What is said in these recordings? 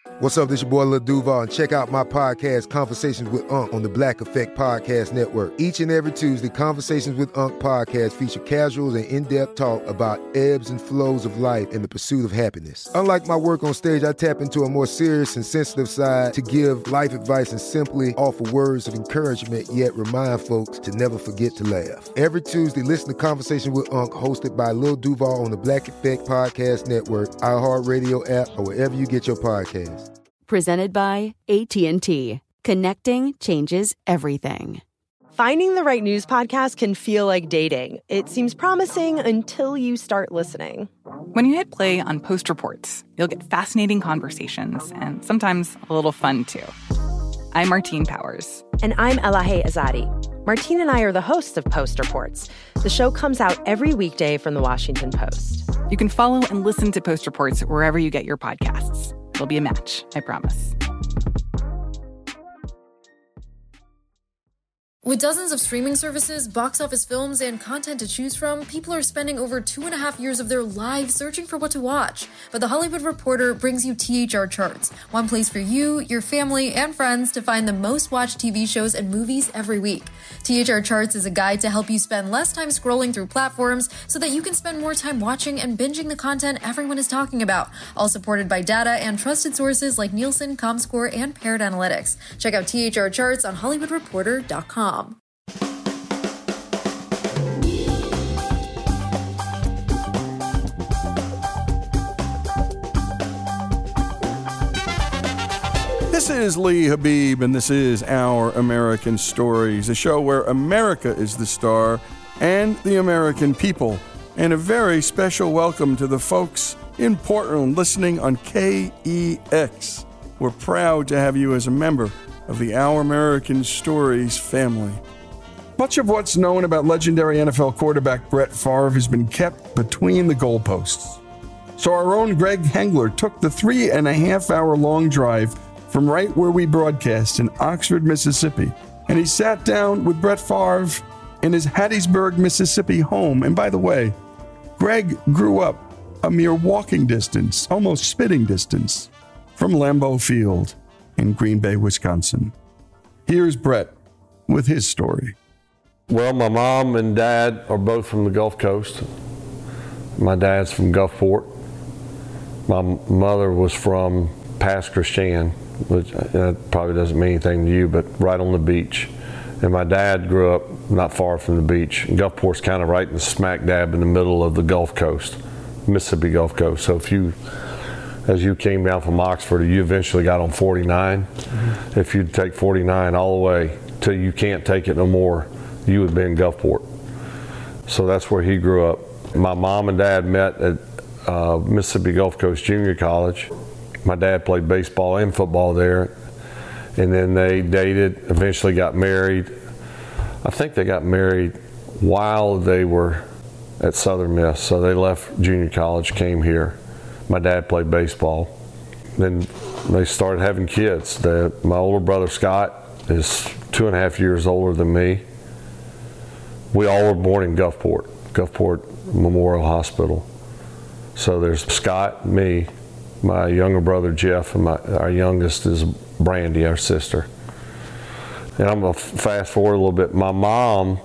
What's up, this your boy Lil Duval, and check out my podcast, Conversations with Unc, on the Black Effect Podcast Network. Each and every Tuesday, Conversations with Unc podcast feature casuals and in-depth talk about ebbs and flows of life and the pursuit of happiness. Unlike my work on stage, I tap into a more serious and sensitive side to give life advice and simply offer words of encouragement, yet remind folks to never forget to laugh. Every Tuesday, listen to Conversations with Unc, hosted by Lil Duval on the Black Effect Podcast Network, iHeartRadio app, or wherever you get your podcasts. Presented by AT&T. Connecting changes everything. Finding the right news podcast can feel like dating. It seems promising until you start listening. When you hit play on Post Reports, you'll get fascinating conversations and sometimes a little fun, too. I'm Martine Powers. And I'm Elahe Azadi. Martine and I are the hosts of Post Reports. The show comes out every weekday from The Washington Post. You can follow and listen to Post Reports wherever you get your podcasts. It'll be a match, I promise. With dozens of streaming services, box office films, and content to choose from, people are spending over 2.5 years of their lives searching for what to watch. But The Hollywood Reporter brings you THR Charts, one place for you, your family, and friends to find the most watched TV shows and movies every week. THR Charts is a guide to help you spend less time scrolling through platforms so that you can spend more time watching and binging the content everyone is talking about, all supported by data and trusted sources like Nielsen, Comscore, and Paired Analytics. Check out THR Charts on HollywoodReporter.com. This is Lee Habib, and this is Our American Stories, a show where America is the star and the American people. And a very special welcome to the folks in Portland listening on KEX. We're proud to have you as a member of the Our American Stories family. Much of what's known about legendary NFL quarterback Brett Favre has been kept between the goalposts. So our own Greg Hengler took the 3.5-hour-long drive from right where we broadcast in Oxford, Mississippi, and he sat down with Brett Favre in his Hattiesburg, Mississippi home. And by the way, Greg grew up a mere walking distance, almost spitting distance, from Lambeau Field in Green Bay, Wisconsin. Here's Brett with his story. Well, my mom and dad are both from the Gulf Coast. My dad's from Gulfport. My mother was from Pass Christian, which probably doesn't mean anything to you, but right on the beach. And my dad grew up not far from the beach. Gulfport's kind of right in smack dab in the middle of the Gulf Coast, Mississippi Gulf Coast. So as you came down from Oxford, you eventually got on 49. Mm-hmm. If you'd take 49 all the way till you can't take it no more, you would be in Gulfport. So that's where he grew up. My mom and dad met at Mississippi Gulf Coast Junior College. My dad played baseball and football there, and then they dated, eventually got married. I think they got married while they were at Southern Miss, so they left junior college, came here. My dad played baseball. Then they started having kids. My older brother Scott is 2.5 years older than me. We all were born in Gulfport Memorial Hospital. So there's Scott, me, my younger brother Jeff, and our youngest is Brandy, our sister. And I'm going to fast forward a little bit. My mom,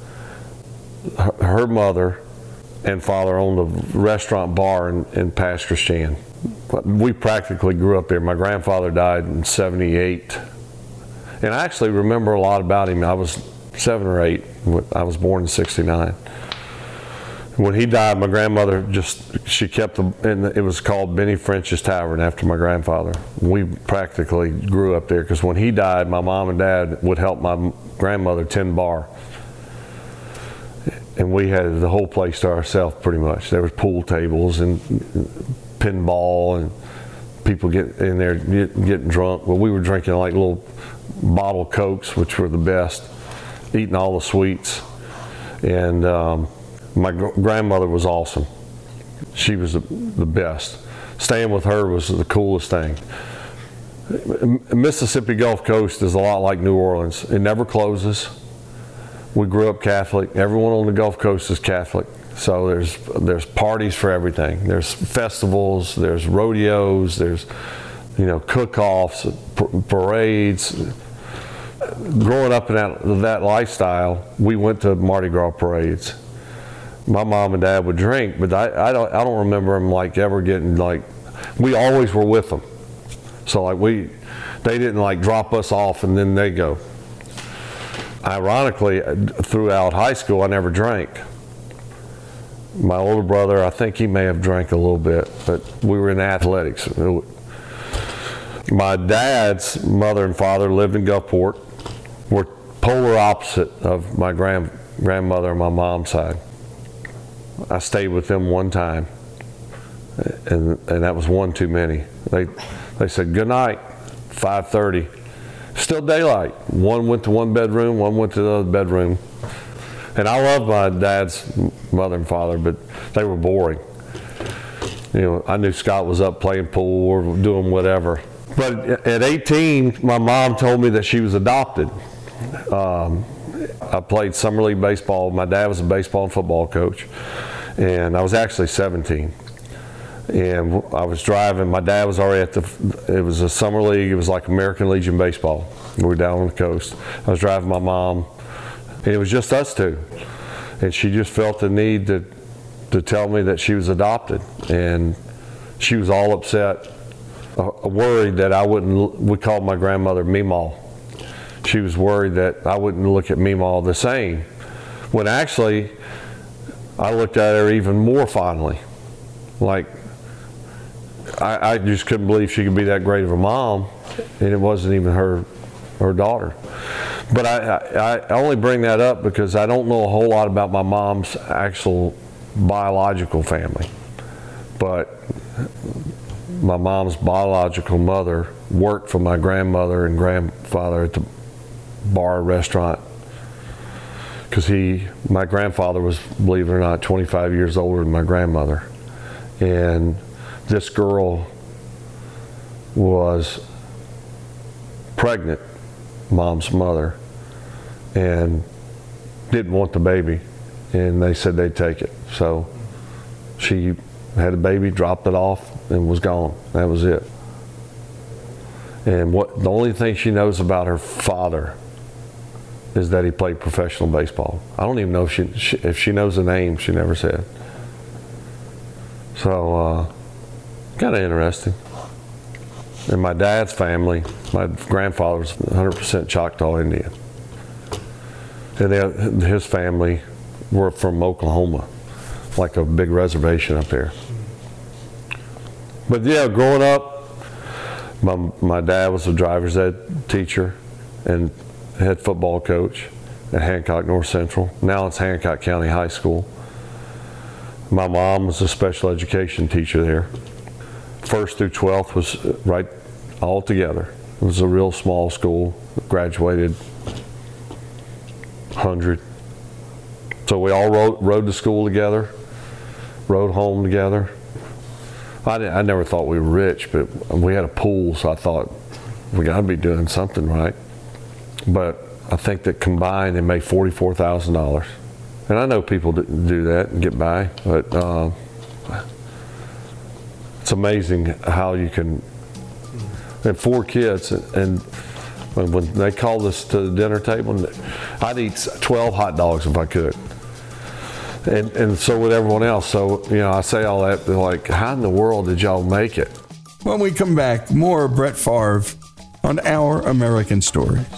her mother and father owned a restaurant bar in Pass Christian. We practically grew up there. My grandfather died in '78. And I actually remember a lot about him. I was 7 or 8. I was born in '69. When he died, my grandmother she kept it was called Benny French's Tavern after my grandfather. We practically grew up there because when he died, my mom and dad would help my grandmother tend bar. And we had the whole place to ourselves pretty much. There was pool tables and pinball and people get in there getting drunk. Well, we were drinking like little bottle Cokes, which were the best, eating all the sweets. And my grandmother was awesome. She was the best. Staying with her was the coolest thing. Mississippi Gulf Coast is a lot like New Orleans. It never closes. We grew up Catholic. Everyone on the Gulf Coast is Catholic. So there's parties for everything. There's festivals, there's rodeos, there's cook-offs, parades. Growing up in that lifestyle, we went to Mardi Gras parades. My mom and dad would drink, but I don't remember them ever getting we always were with them. So they didn't drop us off and then they go. Ironically, throughout high school, I never drank. My older brother, I think he may have drank a little bit, but we were in athletics. My dad's mother and father lived in Gulfport. We're polar opposite of my grandmother on my mom's side. I stayed with them one time, and that was one too many. They said good night, 5:30. Still daylight. One went to one bedroom, one went to the other bedroom. And I love my dad's mother and father, but they were boring. I knew Scott was up playing pool or doing whatever. But at 18, my mom told me that she was adopted. I played summer league baseball. My dad was a baseball and football coach, and I was actually 17. And I was driving. My dad was already it was a summer league. It was like American Legion baseball. We were down on the coast. I was driving my mom, and it was just us two. And she just felt the need to tell me that she was adopted, and she was all upset, worried that we called my grandmother Meemaw. She was worried that I wouldn't look at Meemaw the same, when actually I looked at her even more fondly. I just couldn't believe she could be that great of a mom, and it wasn't even her daughter. But I only bring that up because I don't know a whole lot about my mom's actual biological family. But my mom's biological mother worked for my grandmother and grandfather at the bar restaurant, because my grandfather was, believe it or not, 25 years older than my grandmother. And this girl was pregnant, mom's mother, and didn't want the baby, and they said they'd take it. So she had a baby, dropped it off, and was gone. That was it. And the only thing she knows about her father is that he played professional baseball. I don't even know if she knows the name. She never said. So kind of interesting. In my dad's family, my grandfather was 100% Choctaw Indian. And his family were from Oklahoma, like a big reservation up there. But yeah, growing up, my dad was a driver's ed teacher and head football coach at Hancock North Central. Now it's Hancock County High School. My mom was a special education teacher there. 1st through 12th was right all together. It was a real small school. Graduated 100. So we all rode to school together, rode home together. I never thought we were rich, but we had a pool, so I thought we got to be doing something right. But I think that combined they made $44,000. And I know people do that and get by, but it's amazing how you can. I had 4 kids, and when they called us to the dinner table, I'd eat 12 hot dogs if I could. And so would everyone else. So, I say all that, they're like, how in the world did y'all make it? When we come back, more Brett Favre on Our American Stories.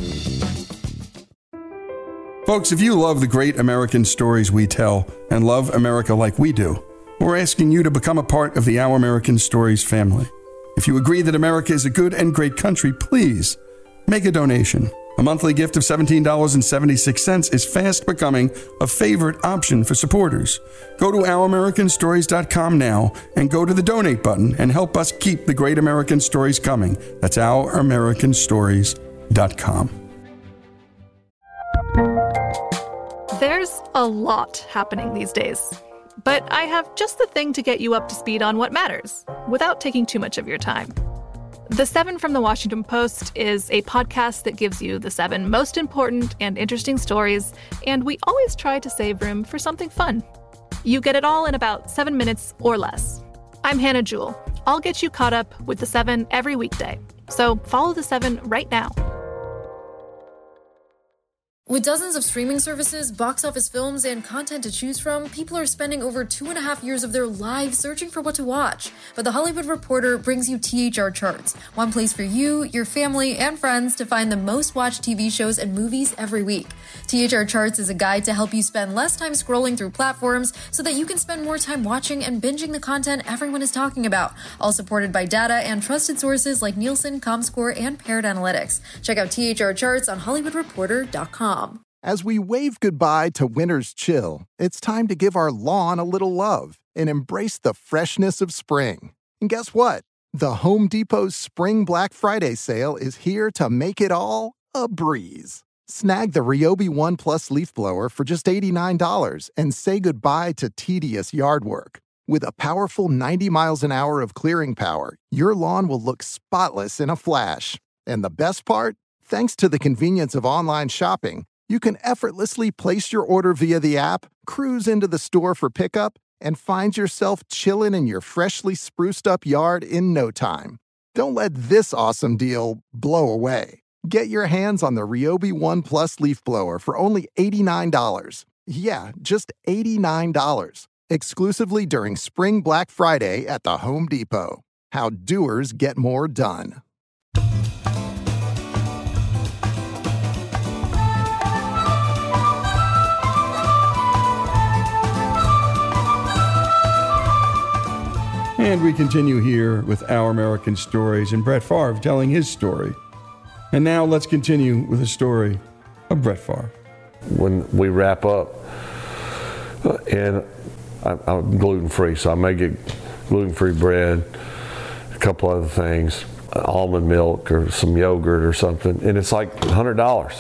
Folks, if you love the great American stories we tell and love America like we do, we're asking you to become a part of the Our American Stories family. If you agree that America is a good and great country, please make a donation. A monthly gift of $17.76 is fast becoming a favorite option for supporters. Go to OurAmericanStories.com now and go to the donate button and help us keep the great American stories coming. That's OurAmericanStories.com. There's a lot happening these days, but I have just the thing to get you up to speed on what matters without taking too much of your time. The 7 from the Washington Post is a podcast that gives you the 7 most important and interesting stories, and we always try to save room for something fun. You get it all in about 7 minutes or less. I'm Hannah Jewell, I'll get you caught up with The 7 every weekday. So follow The 7 right now. With dozens of streaming services, box office films, and content to choose from, people are spending over 2.5 years of their lives searching for what to watch. But The Hollywood Reporter brings you THR Charts, one place for you, your family, and friends to find the most watched TV shows and movies every week. THR Charts is a guide to help you spend less time scrolling through platforms so that you can spend more time watching and binging the content everyone is talking about, all supported by data and trusted sources like Nielsen, Comscore, and Paired Analytics. Check out THR Charts on HollywoodReporter.com. As we wave goodbye to winter's chill, it's time to give our lawn a little love and embrace the freshness of spring. And guess what? The Home Depot's Spring Black Friday sale is here to make it all a breeze. Snag the Ryobi One Plus leaf blower for just $89 and say goodbye to tedious yard work. With a powerful 90 miles an hour of clearing power, your lawn will look spotless in a flash. And the best part? Thanks to the convenience of online shopping, you can effortlessly place your order via the app, cruise into the store for pickup, and find yourself chilling in your freshly spruced up yard in no time. Don't let this awesome deal blow away. Get your hands on the Ryobi One Plus leaf blower for only $89. Yeah, just $89. Exclusively during Spring Black Friday at the Home Depot. How doers get more done. And we continue here with Our American Stories and Brett Favre telling his story. And now let's continue with the story of Brett Favre. When we wrap up, and I'm gluten-free, so I may get gluten-free bread, a couple other things, almond milk or some yogurt or something, and it's like $100.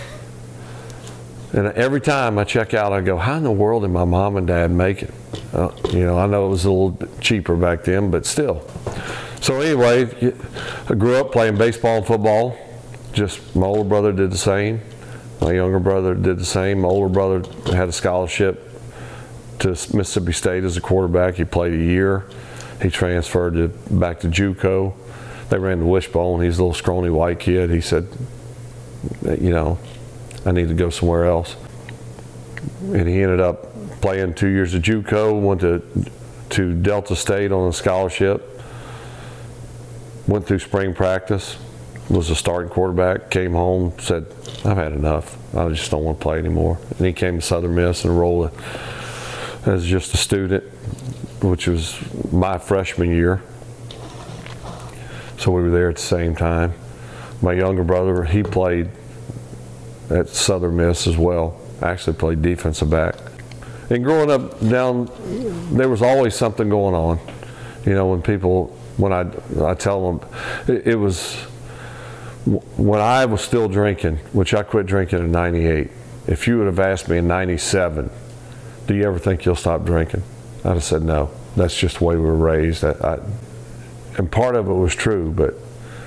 And every time I check out, I go, how in the world did my mom and dad make it? I know it was a little bit cheaper back then, but still. So anyway, I grew up playing baseball and football. Just my older brother did the same. My younger brother did the same. My older brother had a scholarship to Mississippi State as a quarterback. He played a year. He transferred back to JUCO. They ran the wishbone. He's a little scrawny white kid. He said, I need to go somewhere else. And he ended up playing 2 years of JUCO, went to Delta State on a scholarship, went through spring practice, was a starting quarterback, came home, said, I've had enough. I just don't want to play anymore. And he came to Southern Miss and enrolled as just a student, which was my freshman year. So we were there at the same time. My younger brother, he played at Southern Miss as well. Actually played defensive back. And growing up down, there was always something going on. When I tell them, it was when I was still drinking, which I quit drinking in '98. If you would have asked me in '97, do you ever think you'll stop drinking? I'd have said no. That's just the way we were raised. And part of it was true, but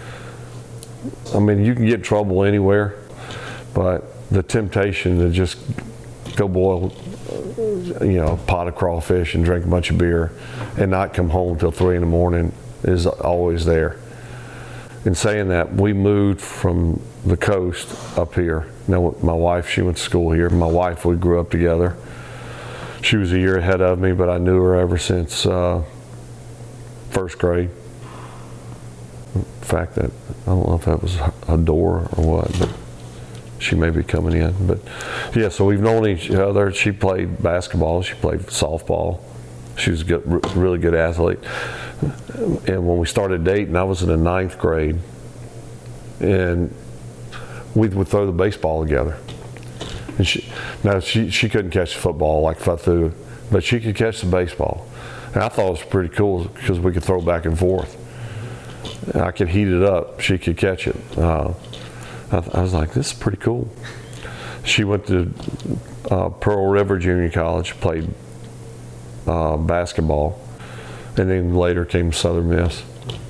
you can get in trouble anywhere, but the temptation to just go boil a pot of crawfish and drink a bunch of beer and not come home until 3 in the morning is always there. In saying that, we moved from the coast up here. Now, my wife, she went to school here. My wife, we grew up together. She was a year ahead of me, but I knew her ever since first grade. In fact, I don't know if that was a door or what, but she may be coming in. But yeah, so we've known each other. She played basketball. She played softball. She was a really good athlete. And when we started dating, I was in the 9th grade. And we would throw the baseball together. And she couldn't catch the football like Fatu, but she could catch the baseball. And I thought it was pretty cool because we could throw back and forth. And I could heat it up. She could catch it. I was like, this is pretty cool. She went to Pearl River Junior College, played basketball, and then later came Southern Miss.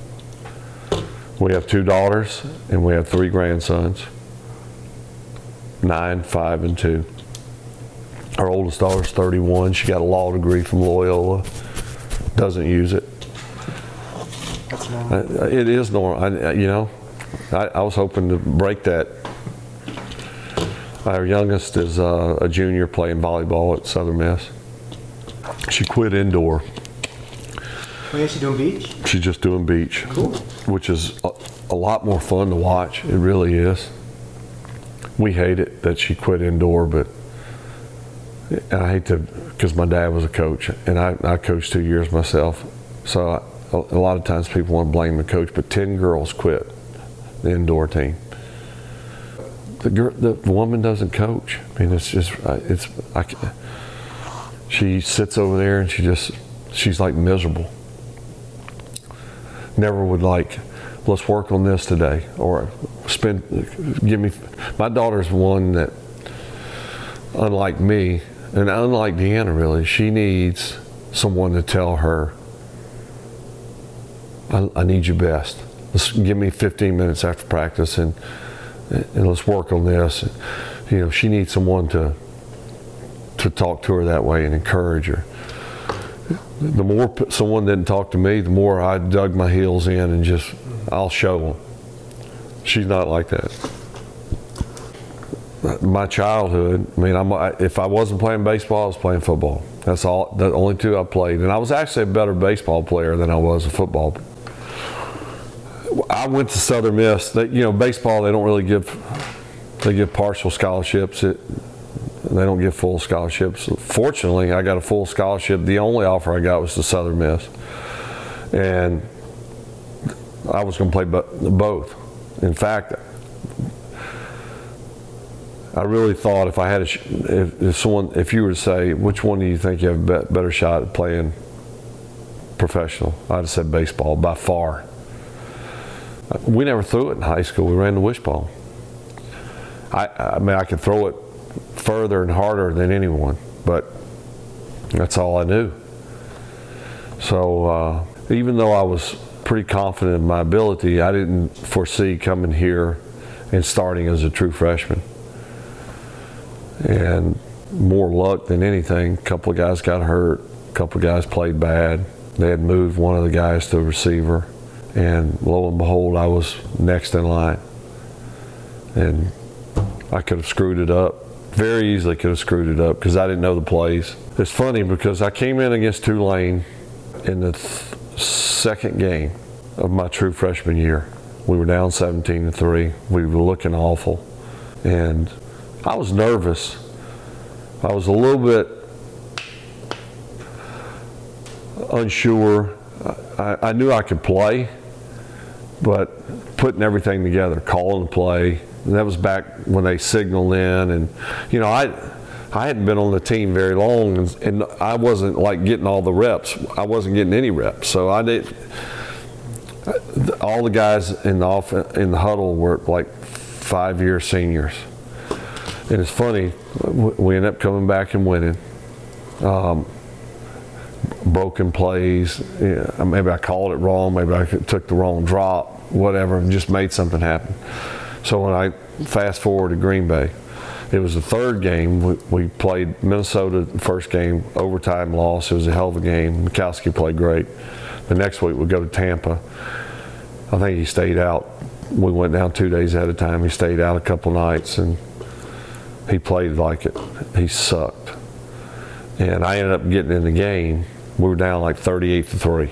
We have 2 daughters, and we have 3 grandsons, 9, 5, and 2. Our oldest daughter's 31. She got a law degree from Loyola. Doesn't use it. normal. It is normal. I was hoping to break that. Our youngest is a junior playing volleyball at Southern Miss. She quit indoor. Oh, yeah, she doing beach? She's just doing beach. Cool. Which is a lot more fun to watch. It really is. We hate it that she quit indoor, but I hate to, because my dad was a coach, and I coached 2 years myself. So a lot of times people want to blame the coach, but 10 girls quit the indoor team. The woman doesn't coach. I mean, she sits over there and she's like miserable. Never would let's work on this today, or my daughter's one that, unlike me, and unlike Deanna really, she needs someone to tell her, I need your best. Give me 15 minutes after practice and let's work on this. She needs someone to talk to her that way and encourage her. The more someone didn't talk to me, the more I dug my heels in and I'll show them. She's not like that. My childhood, if I wasn't playing baseball, I was playing football. That's all, the only two I played. And I was actually a better baseball player than I was a football. I went to Southern Miss. Baseball, they don't really they give partial scholarships. They don't give full scholarships. Fortunately, I got a full scholarship. The only offer I got was to Southern Miss. And I was going to play both. In fact, I really thought if I had if you were to say, which one do you think you have a better shot at playing professional, I'd have said baseball by far. We never threw it in high school. We ran the wishbone. I could throw it further and harder than anyone, but that's all I knew. So even though I was pretty confident in my ability, I didn't foresee coming here and starting as a true freshman. And more luck than anything, a couple of guys got hurt, a couple of guys played bad. They had moved one of the guys to a receiver, and lo and behold, I was next in line. And I could have screwed it up. Very easily could have screwed it up because I didn't know the plays. It's funny because I came in against Tulane in the second game of my true freshman year. We were down 17-3. We were looking awful. And I was nervous. I was a little bit unsure. I knew I could play, but putting everything together, calling the play, and that was back when they signaled in, and I hadn't been on the team very long, and I wasn't getting all the reps. I wasn't getting any reps, so I did. All the guys in the huddle were 5-year seniors, and it's funny. We ended up coming back and winning. Broken plays. Maybe I called it wrong. Maybe I took the wrong drop. Whatever, and just made something happen. So when I fast forward to Green Bay, it was the third game. We played Minnesota the first game, overtime loss. It was a hell of a game. Mikowski played great. The next week we go to Tampa. I think he stayed out. We went down 2 days ahead of time. He stayed out a couple nights, and he played like it. He sucked. And I ended up getting in the game. We were down 38-3.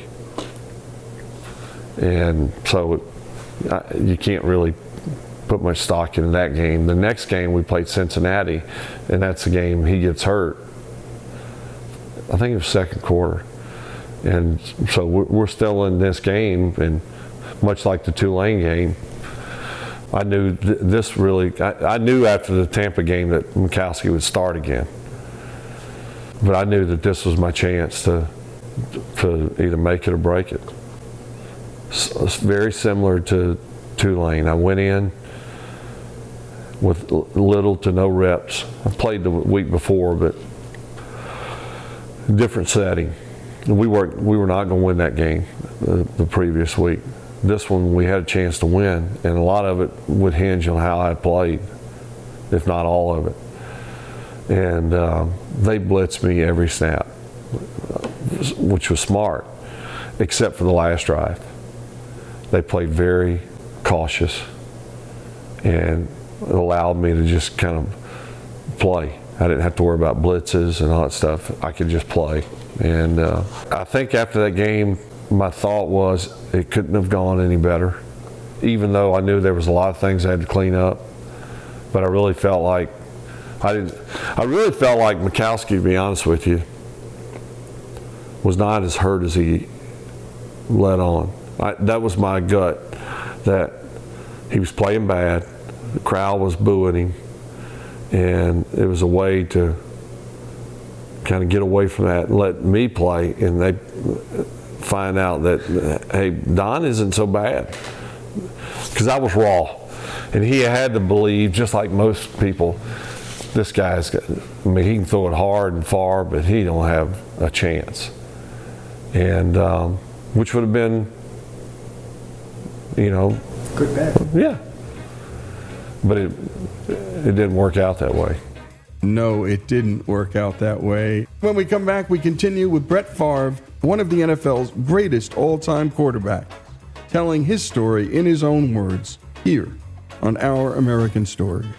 And so you can't really put much stock into that game. The next game we played Cincinnati, and that's the game he gets hurt. I think it was second quarter. And so we're still in this game, and much like the Tulane game, I knew I knew after the Tampa game that Mikowski would start again. But I knew that this was my chance to either make it or break it. It's very similar to Tulane. I went in with little to no reps. I played the week before, but different setting. We were not going to win that game the previous week. This one we had a chance to win, and a lot of it would hinge on how I played, if not all of it. And they blitzed me every snap, which was smart, except for the last drive. they played very cautious, and it allowed me to just kind of play. I didn't have to worry about blitzes and all that stuff. I could just play. And I think after that game, my thought was it couldn't have gone any better, even though I knew there was a lot of things I had to clean up. But I really felt like Majkowski, to be honest with you, was not as hurt as he let on. That was my gut, that he was playing bad, the crowd was booing him, and it was a way to kind of get away from that and let me play, and they find out that, hey, Don isn't so bad. Because I was raw, and he had to believe, just like most people, this guy's got, I mean, he can throw it hard and far, but he don't have a chance. And which would have been, you know, good bet. Yeah. But it didn't work out that way. No, it didn't work out that way. When we come back, we continue with Brett Favre, one of the NFL's greatest all-time quarterbacks, telling his story in his own words here on Our American Stories.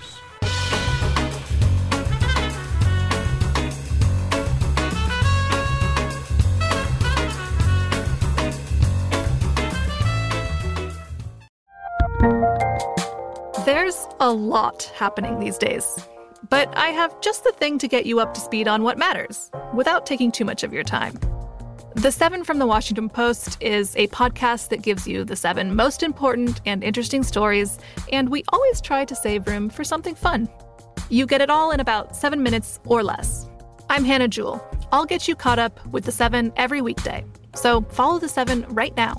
There's a lot happening these days, but I have just the thing to get you up to speed on what matters without taking too much of your time. The 7 from the Washington Post is a podcast that gives you the 7 most important and interesting stories, and we always try to save room for something fun. You get it all in about 7 minutes or less. I'm Hannah Jewell. I'll get you caught up with the 7 every weekday, so follow the 7 right now.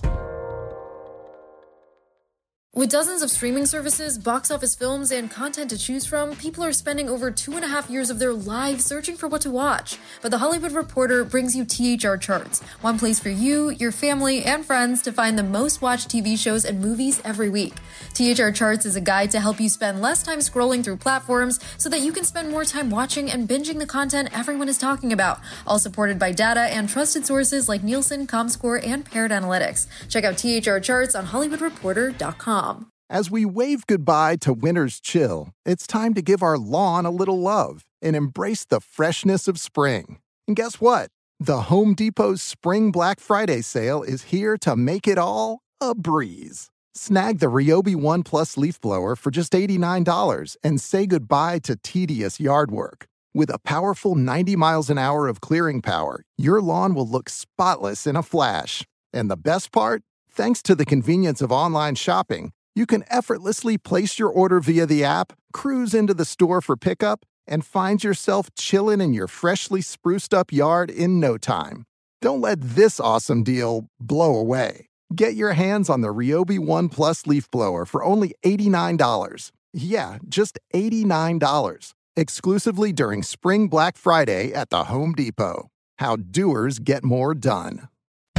With dozens of streaming services, box office films, and content to choose from, people are spending over 2.5 years of their lives searching for what to watch. But The Hollywood Reporter brings you THR Charts, one place for you, your family, and friends to find the most watched TV shows and movies every week. THR Charts is a guide to help you spend less time scrolling through platforms so that you can spend more time watching and binging the content everyone is talking about, all supported by data and trusted sources like Nielsen, Comscore, and Parrot Analytics. Check out THR Charts on HollywoodReporter.com. As we wave goodbye to winter's chill, it's time to give our lawn a little love and embrace the freshness of spring. And guess what? The Home Depot's Spring Black Friday sale is here to make it all a breeze. Snag the Ryobi One Plus leaf blower for just $89 and say goodbye to tedious yard work. With a powerful 90 miles an hour of clearing power, your lawn will look spotless in a flash. And the best part? Thanks to the convenience of online shopping, you can effortlessly place your order via the app, cruise into the store for pickup, and find yourself chilling in your freshly spruced up yard in no time. Don't let this awesome deal blow away. Get your hands on the Ryobi One Plus leaf blower for only $89. Yeah, just $89. Exclusively during Spring Black Friday at the Home Depot. How doers get more done.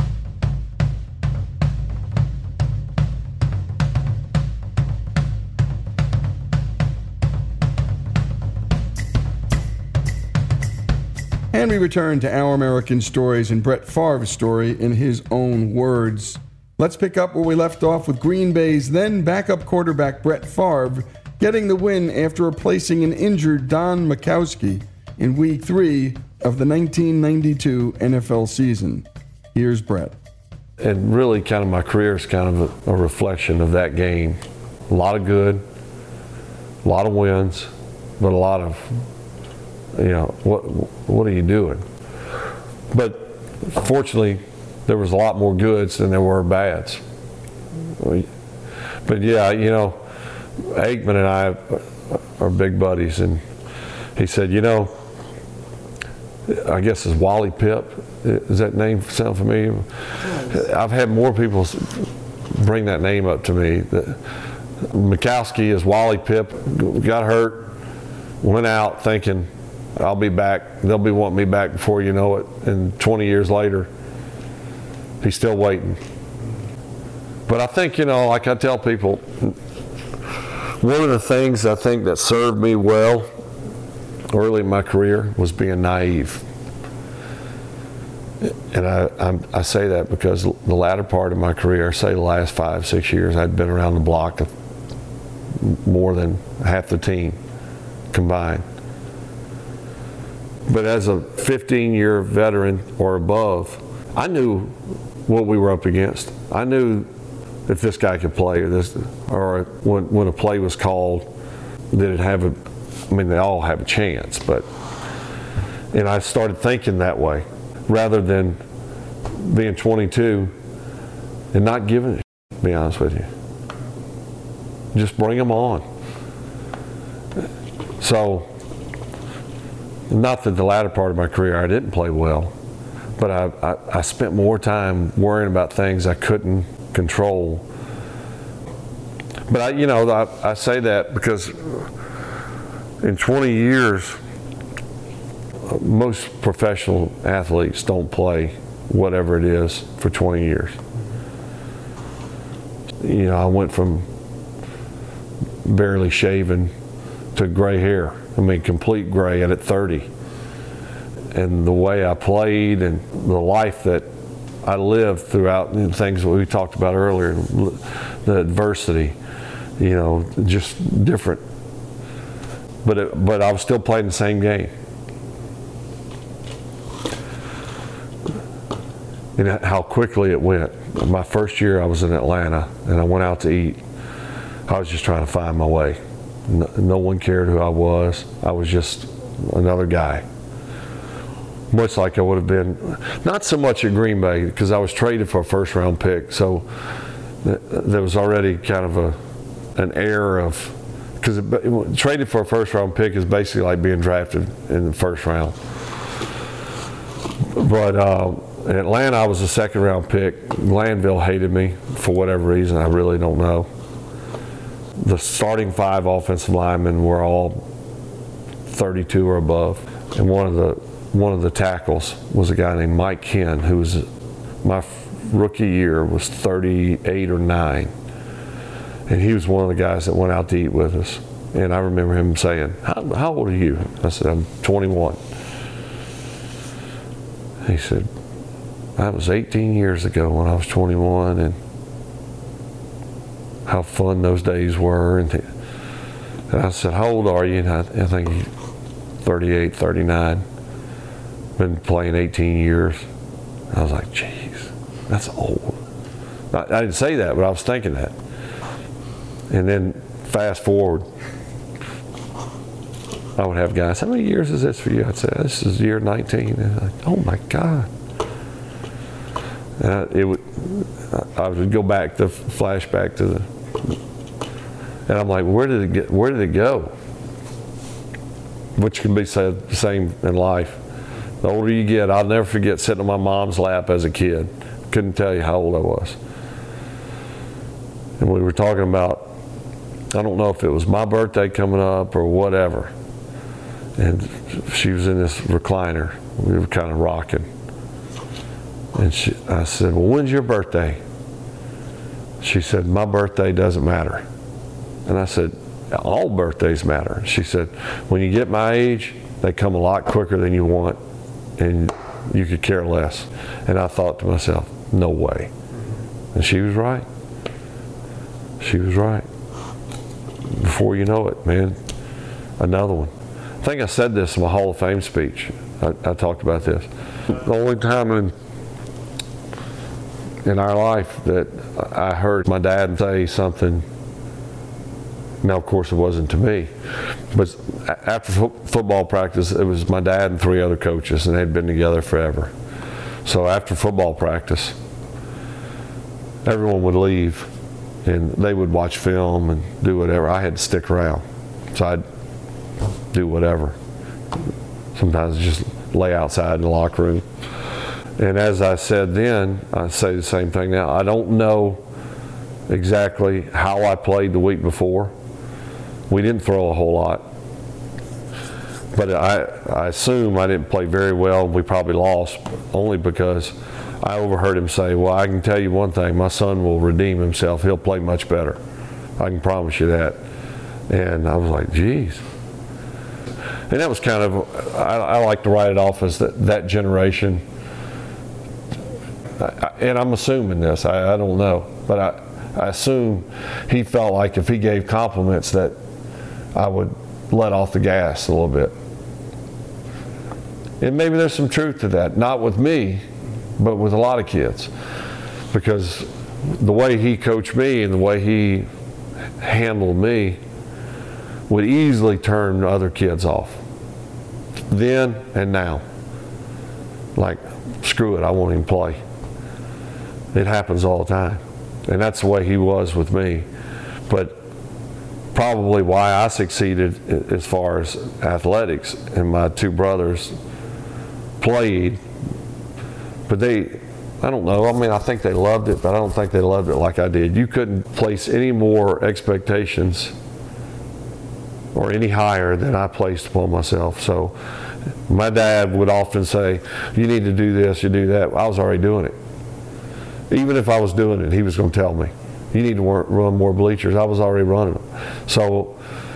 And we return to Our American Stories and Brett Favre's story in his own words. Let's pick up where we left off with Green Bay's then backup quarterback Brett Favre getting the win after replacing an injured Don Majkowski in Week 3 of the 1992 NFL season. Here's Brett. And really kind of my career is kind of a reflection of that game. A lot of good, a lot of wins, but a lot of, you know, what are you doing? But fortunately, there was a lot more goods than there were bads. But yeah, you know, Aikman and I are big buddies, and he said, you know, I guess it's Wally Pipp. Does that name sound familiar? I've had more people bring that name up to me. Majkowski is Wally Pipp, got hurt, went out thinking, I'll be back. They'll be wanting me back before you know it. And 20 years later, he's still waiting. But I think, you know, like I tell people, one of the things I think that served me well early in my career was being naive. And I say that because the latter part of my career, say the last 5-6 years, I'd been around the block of more than half the team combined. But as a 15-year veteran or above, I knew what we were up against. I knew if this guy could play, or when a play was called, did it have they all have a chance, and I started thinking that way, rather than being 22 and not giving a shit, to be honest with you. Just bring them on. So, not that the latter part of my career I didn't play well, but I spent more time worrying about things I couldn't control. But I say that because in 20 years, most professional athletes don't play whatever it is for 20 years. I went from barely shaven to gray hair. Complete gray at 30. And the way I played and the life that I lived throughout, things that we talked about earlier, the adversity, just different. But I was still playing the same game. And how quickly it went. My first year I was in Atlanta and I went out to eat. I was just trying to find my way. No one cared who I was. I was just another guy. Much like I would have been, not so much at Green Bay, because I was traded for a first-round pick. So there was already kind of an air of, because traded for a first-round pick is basically like being drafted in the first round. But in Atlanta, I was a second-round pick. Glanville hated me for whatever reason. I really don't know. The starting 5 offensive linemen were all 32 or above, and one of the tackles was a guy named Mike Ken, who was my rookie year was 38 or 9, and he was one of the guys that went out to eat with us. And I remember him saying, "How old are you?" I said, "I'm 21." He said, "That was 18 years ago when I was 21, and how fun those days were." And I said, "How old are you?" And I think he's 38, 39. Been playing 18 years. I was like, "Geez, that's old." I didn't say that, but I was thinking that. And then fast forward, I would have guys, "How many years is this for you?" I'd say, "This is year 19. And I'm like, "Oh my God." And I would go back to flashback to and I'm like, where did it go? Which can be said the same in life. The older you get, I'll never forget sitting on my mom's lap as a kid. Couldn't tell you how old I was. And we were talking about, I don't know if it was my birthday coming up or whatever. And she was in this recliner. We were kind of rocking. And I said, "Well, when's your birthday?" She said, "My birthday doesn't matter." And I said, "All birthdays matter." She said, "When you get my age, they come a lot quicker than you want, and you could care less." And I thought to myself, no way. And she was right. She was right. Before you know it, man, another one. I think I said this in my Hall of Fame speech. I talked about this. The only time in our life that I heard my dad say something, now of course it wasn't to me, but after football practice, it was my dad and 3 other coaches, and they'd been together forever. So after football practice, everyone would leave and they would watch film and do whatever. I had to stick around, so I'd do whatever. Sometimes just lay outside in the locker room. And as I said then, I say the same thing now. I don't know exactly how I played the week before. We didn't throw a whole lot. But I assume I didn't play very well. We probably lost only because I overheard him say, "Well, I can tell you one thing, my son will redeem himself. He'll play much better. I can promise you that." And I was like, geez. And that was kind of, I like to write it off as that generation and I'm assuming this, I don't know, but I assume he felt like if he gave compliments that I would let off the gas a little bit. And maybe there's some truth to that, not with me, but with a lot of kids, because the way he coached me and the way he handled me would easily turn other kids off, then and now. Like, screw it, I won't even play. It happens all the time. And that's the way he was with me. But probably why I succeeded as far as athletics, and my two brothers played, but I don't know, I mean, I think they loved it, but I don't think they loved it like I did. You couldn't place any more expectations or any higher than I placed upon myself. So my dad would often say, you need to do this, you do that. I was already doing it. Even if I was doing it, he was going to tell me, you need to run more bleachers. I was already running them. So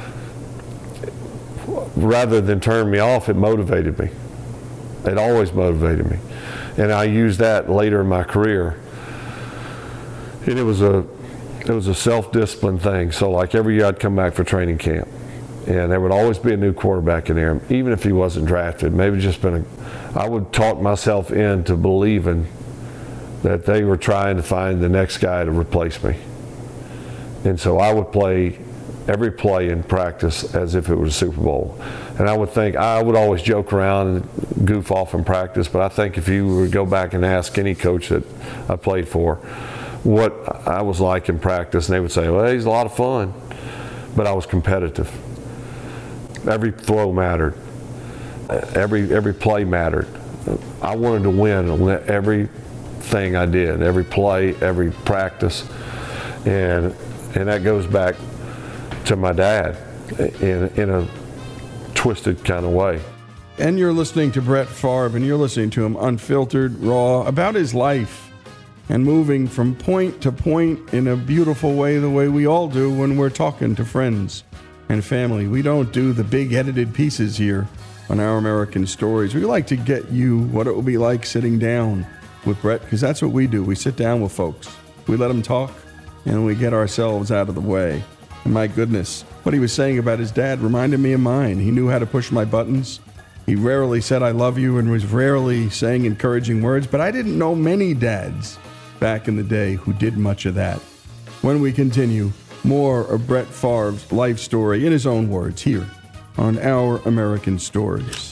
rather than turn me off, it motivated me. It always motivated me. And I used that later in my career. And it was a self-discipline thing. So like every year I'd come back for training camp, and there would always be a new quarterback in there, even if he wasn't drafted. Maybe I would talk myself into believing that they were trying to find the next guy to replace me. And so I would play every play in practice as if it was a Super Bowl. And I would always joke around and goof off in practice, but I think if you were to go back and ask any coach that I played for what I was like in practice, and they would say, well, he's a lot of fun, but I was competitive. Every throw mattered. Every play mattered. I wanted to win on everything I did, every play, every practice. And that goes back to my dad in a twisted kind of way. And you're listening to Brett Favre, and you're listening to him unfiltered, raw, about his life and moving from point to point in a beautiful way, the way we all do when we're talking to friends and family. We don't do the big edited pieces here on Our American Stories. We like to get you what it will be like sitting down with Brett, because that's what we do. We sit down with folks. We let them talk, and we get ourselves out of the way. And my goodness, what he was saying about his dad reminded me of mine. He knew how to push my buttons. He rarely said I love you and was rarely saying encouraging words, but I didn't know many dads back in the day who did much of that. When we continue, more of Brett Favre's life story in his own words here on Our American Stories.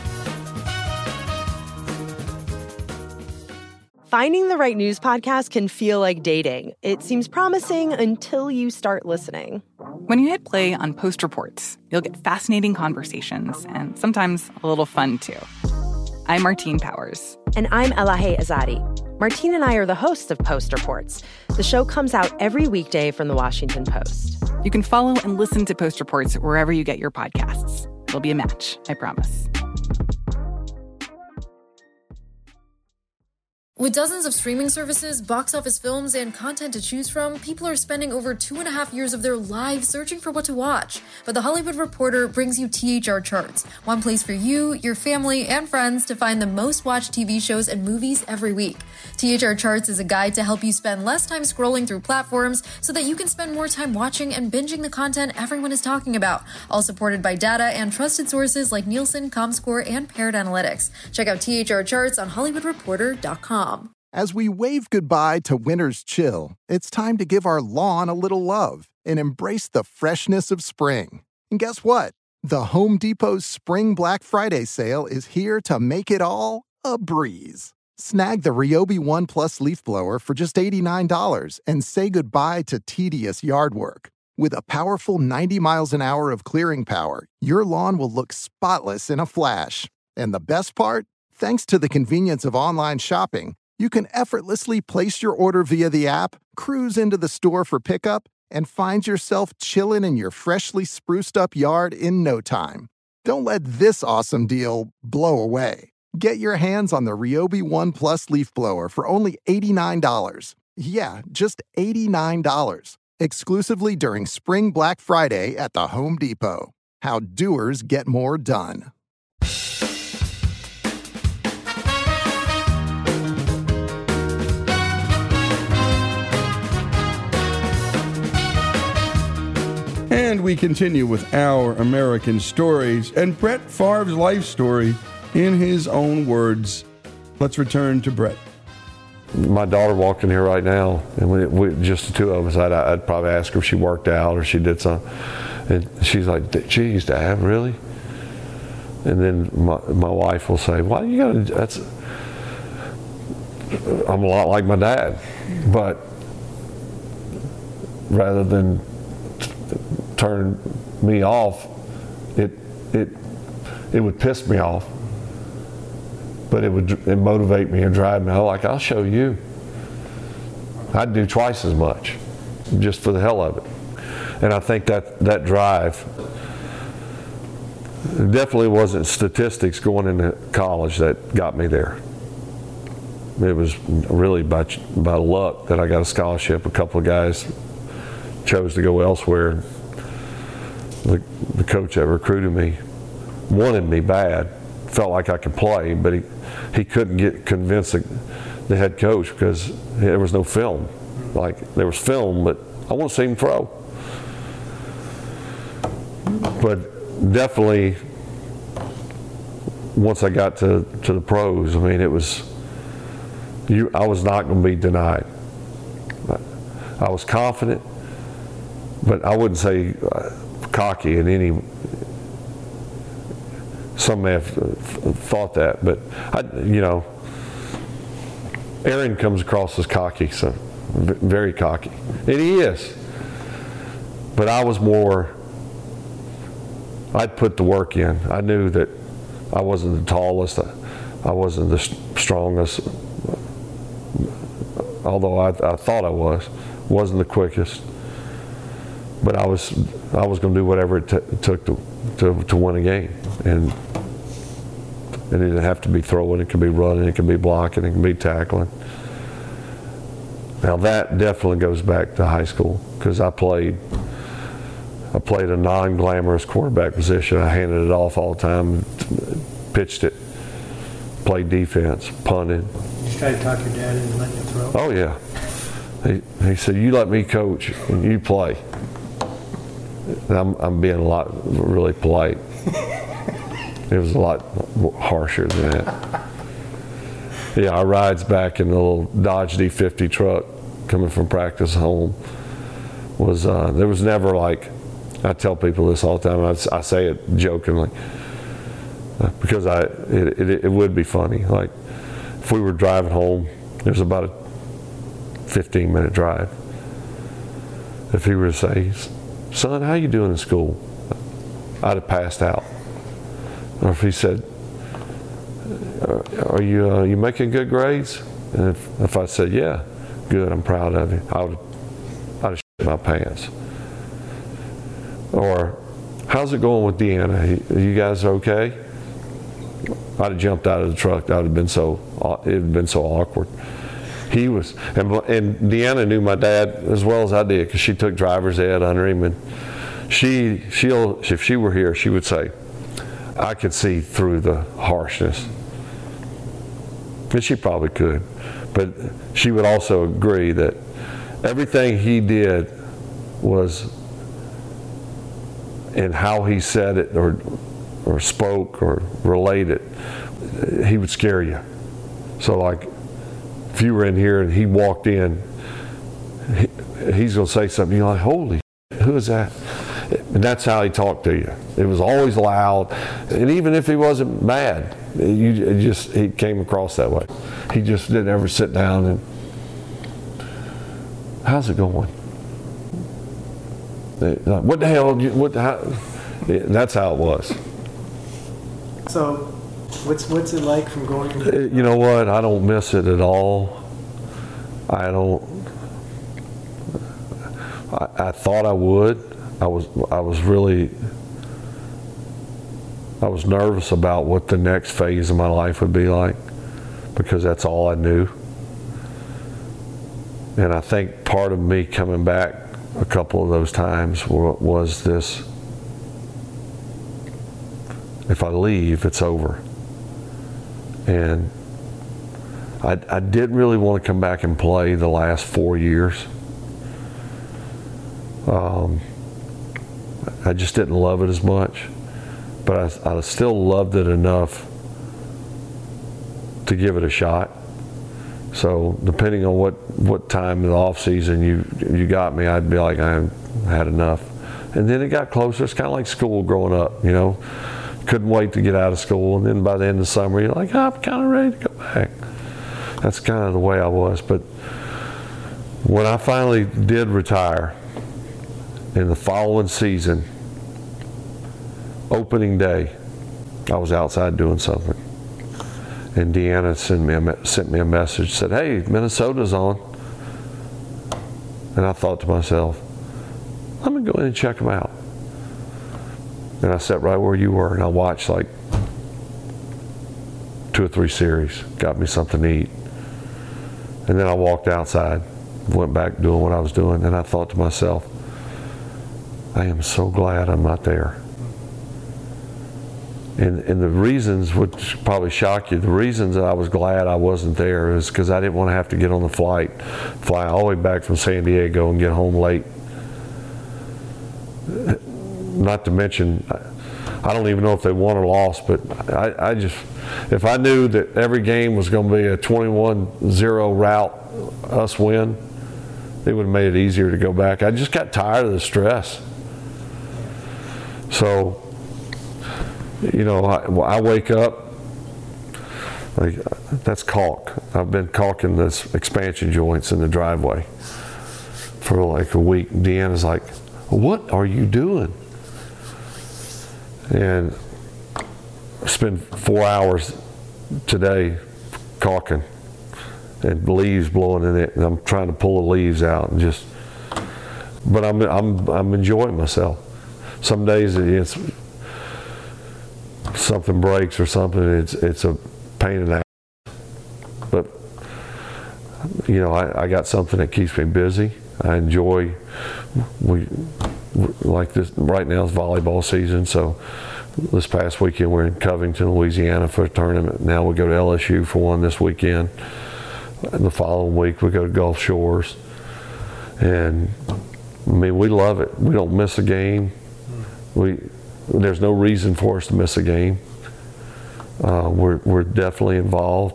Finding the right news podcast can feel like dating. It seems promising until you start listening. When you hit play on Post Reports, you'll get fascinating conversations and sometimes a little fun, too. I'm Martine Powers. And I'm Elahe Azadi. Martine and I are the hosts of Post Reports. The show comes out every weekday from the Washington Post. You can follow and listen to Post Reports wherever you get your podcasts. It'll be a match, I promise. With dozens of streaming services, box office films, and content to choose from, people are spending over 2.5 years of their lives searching for what to watch. But The Hollywood Reporter brings you THR Charts, one place for you, your family, and friends to find the most watched TV shows and movies every week. THR Charts is a guide to help you spend less time scrolling through platforms so that you can spend more time watching and binging the content everyone is talking about, all supported by data and trusted sources like Nielsen, Comscore, and Parrot Analytics. Check out THR Charts on HollywoodReporter.com. As we wave goodbye to winter's chill, it's time to give our lawn a little love and embrace the freshness of spring. And guess what? The Home Depot's Spring Black Friday sale is here to make it all a breeze. Snag the Ryobi One Plus leaf blower for just $89 and say goodbye to tedious yard work. With a powerful 90 miles an hour of clearing power, your lawn will look spotless in a flash. And the best part? Thanks to the convenience of online shopping, you can effortlessly place your order via the app, cruise into the store for pickup, and find yourself chilling in your freshly spruced up yard in no time. Don't let this awesome deal blow away. Get your hands on the Ryobi One Plus leaf blower for only $89. Yeah, just $89. Exclusively during Spring Black Friday at the Home Depot. How doers get more done. And we continue with Our American Stories and Brett Favre's life story in his own words. Let's return to Brett. My daughter walked in here right now, and we just the two of us, I'd probably ask her if she worked out or she did something. And she's like, geez, Dad, really? And then my wife will say, why you gotta, I'm a lot like my dad, but rather than turn me off, it would piss me off, but it would motivate me and drive me. Like, I'll show you. I'd do twice as much, just for the hell of it. And I think that drive, it definitely wasn't statistics going into college that got me there. It was really by luck that I got a scholarship. A couple of guys chose to go elsewhere. The coach that recruited me wanted me bad, felt like I could play, but he couldn't convince the head coach because there was no film. Like, there was film, but I want to see him throw. But definitely, once I got to the pros, I mean, I was not going to be denied. I was confident, but I wouldn't say cocky in any. Some may have thought that, but Aaron comes across as cocky, so very cocky, and he is. But I was more. I'd put the work in. I knew that I wasn't the tallest, I wasn't the strongest, although I thought I wasn't the quickest. But I was going to do whatever it took to win a game, and it didn't have to be throwing. It could be running. It could be blocking. It could be tackling. Now that definitely goes back to high school because I played a non-glamorous quarterback position. I handed it off all the time, pitched it, played defense, punted. You tried to talk your dad into letting you throw? Oh yeah. He said, "You let me coach and you play." And I'm being really polite. It was a lot harsher than that. Yeah, I rides back in the little Dodge D50 truck coming from practice home. There was never like, I tell people this all the time, I say it jokingly, because it would be funny. Like, if we were driving home, there's about a 15-minute drive. If he were to say, "Son, how you doing in school?" I'd have passed out. Or if he said, "Are you making good grades?" And if I said, "Yeah, good, I'm proud of you," I'd have shit my pants. Or, "How's it going with Deanna? You guys okay?" I'd have jumped out of the truck. It had been so awkward. He was, and Deanna knew my dad as well as I did because she took driver's ed under him, and if she were here, she would say, I could see through the harshness. And she probably could, but she would also agree that everything he did was in how he said it or spoke or related. He would scare you. So like, if you were in here and he walked in, he's going to say something, you're like, holy shit, who is that? And that's how he talked to you. It was always loud. And even if he wasn't mad, he came across that way. He just didn't ever sit down and, how's it going? Like, what the hell? That's how it was. So, what's it like from going to... You know what? I don't miss it at all. I thought I would. I was nervous about what the next phase of my life would be like, because that's all I knew. And I think part of me coming back a couple of those times was this: if I leave, it's over. And I didn't really want to come back and play the last 4 years. I just didn't love it as much, but I still loved it enough to give it a shot. So depending on what time in the off season you got me, I'd be like, I had enough. And then it got closer. It's kind of like school growing up, you know. Couldn't wait to get out of school, and then by the end of the summer, you're like, I'm kind of ready to go back. That's kind of the way I was. But when I finally did retire, in the following season, opening day, I was outside doing something, and Deanna sent me a message, said, hey, Minnesota's on. And I thought to myself, I'm gonna go in and check them out. And I sat right where you were, and I watched like 2 or 3 series, got me something to eat. And then I walked outside, went back doing what I was doing, and I thought to myself, I am so glad I'm not there. And the reasons, which probably shock you, the reasons that I was glad I wasn't there is because I didn't want to have to get on the fly all the way back from San Diego and get home late. Not to mention, I don't even know if they won or lost, but I just, if I knew that every game was going to be a 21-0 route, us win, it would have made it easier to go back. I just got tired of the stress. So, you know, I wake up, like, that's caulk. I've been caulking this expansion joints in the driveway for like a week. Deanna's like, what are you doing? And I spent 4 hours today caulking, and leaves blowing in it, and I'm trying to pull the leaves out, and just, but I'm enjoying myself. Some days it's something breaks or something, it's a pain in the ass. But you know, I got something that keeps me busy. I enjoy, like this right now is volleyball season, so this past weekend we're in Covington, Louisiana for a tournament. Now we go to LSU for one this weekend. And the following week we go to Gulf Shores. And I mean, we love it. We don't miss a game. There's no reason for us to miss a game. We're definitely involved.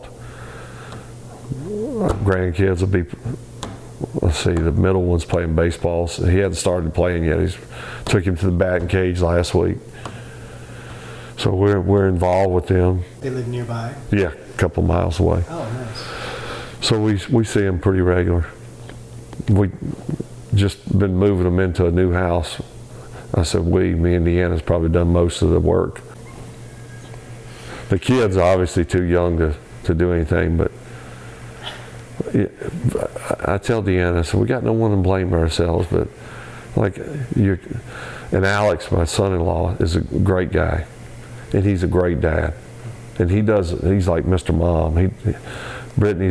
Our grandkids will be, let's see, the middle one's playing baseball. So he hasn't started playing yet. Took him to the batting cage last week. So we're involved with them. They live nearby? Yeah, a couple miles away. Oh, nice. So we see them pretty regular. We just been moving them into a new house. I said me and Deanna's probably done most of the work. The kids are obviously too young to do anything, but I tell Deanna, so we got no one to blame ourselves, but like and Alex, my son-in-law, is a great guy, and he's a great dad, and he's like Mr. Mom. Brittany's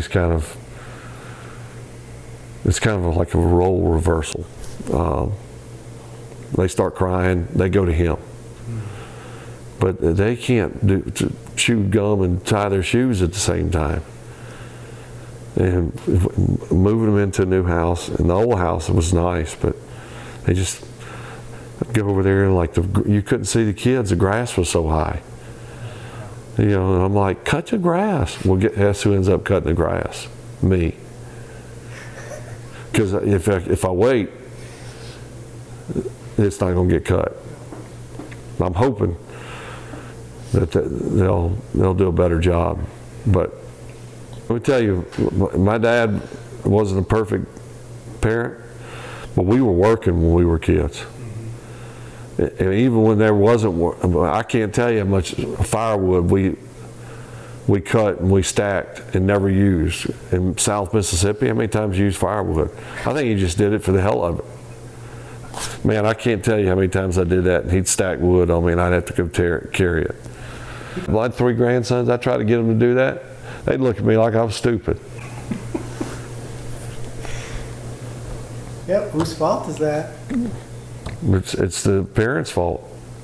it's kind of like a role reversal. They start crying, they go to him. But they can't chew gum and tie their shoes at the same time. And moving them into a new house, and the old house was nice, but they just go over there and you couldn't see the kids, the grass was so high. You know, and I'm like, cut the grass. Well, guess who ends up cutting the grass? Me. Because if I wait, it's not going to get cut. I'm hoping that they'll do a better job. But let me tell you, my dad wasn't a perfect parent, but we were working when we were kids. And even when there wasn't, I can't tell you how much firewood we cut and we stacked and never used. In South Mississippi, how many times you used firewood? I think he just did it for the hell of it. Man, I can't tell you how many times I did that, and he'd stack wood on me and I'd have to go carry it. I had 3 grandsons. I tried to get them to do that. They'd look at me like I was stupid. Yep, whose fault is that? It's the parents' fault.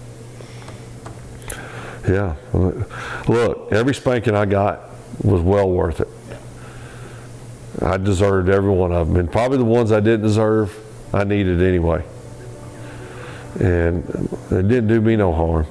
Yeah. Look, every spanking I got was well worth it. I deserved every one of them. And probably the ones I didn't deserve, I needed anyway. And it didn't do me no harm.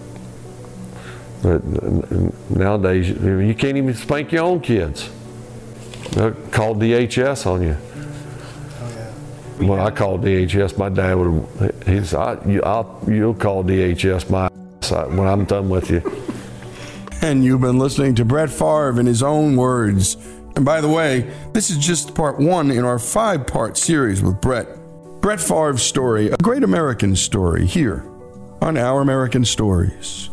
But nowadays, you can't even spank your own kids. They'll call DHS on you. When I called DHS, my dad he said, you'll call DHS my ass when I'm done with you. And you've been listening to Brett Favre in his own words. And by the way, this is just part 1 in our 5-part series with Brett. Brett Favre's story, a great American story, here on Our American Stories.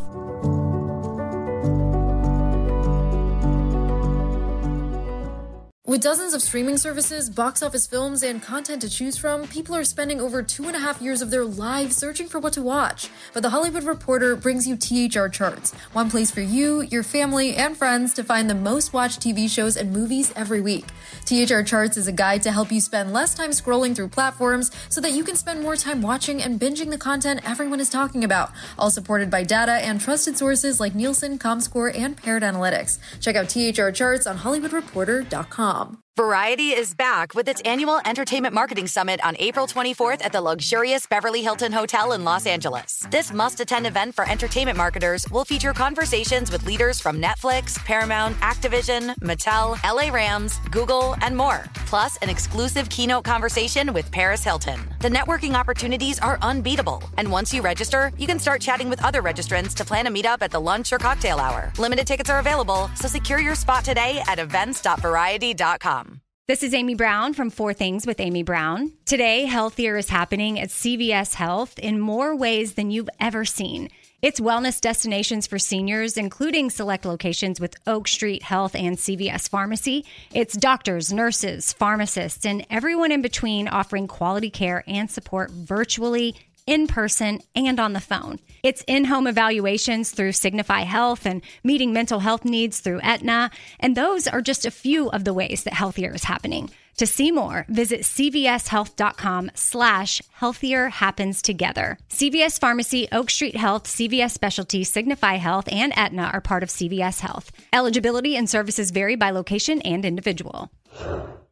With dozens of streaming services, box office films, and content to choose from, people are spending over 2.5 years of their lives searching for what to watch. But The Hollywood Reporter brings you THR Charts, one place for you, your family, and friends to find the most watched TV shows and movies every week. THR Charts is a guide to help you spend less time scrolling through platforms so that you can spend more time watching and binging the content everyone is talking about, all supported by data and trusted sources like Nielsen, Comscore, and Paired Analytics. Check out THR Charts on HollywoodReporter.com. Variety is back with its annual Entertainment Marketing Summit on April 24th at the luxurious Beverly Hilton Hotel in Los Angeles. This must-attend event for entertainment marketers will feature conversations with leaders from Netflix, Paramount, Activision, Mattel, LA Rams, Google, and more. Plus, an exclusive keynote conversation with Paris Hilton. The networking opportunities are unbeatable. And once you register, you can start chatting with other registrants to plan a meetup at the lunch or cocktail hour. Limited tickets are available, so secure your spot today at events.variety.com. This is Amy Brown from 4 Things with Amy Brown. Today, Healthier is happening at CVS Health in more ways than you've ever seen. It's wellness destinations for seniors, including select locations with Oak Street Health and CVS Pharmacy. It's doctors, nurses, pharmacists, and everyone in between offering quality care and support virtually, in person, and on the phone. It's in-home evaluations through Signify Health and meeting mental health needs through Aetna. And those are just a few of the ways that Healthier is happening. To see more, visit cvshealth.com/healthier happens together. CVS Pharmacy, Oak Street Health, CVS Specialty, Signify Health, and Aetna are part of CVS Health. Eligibility and services vary by location and individual.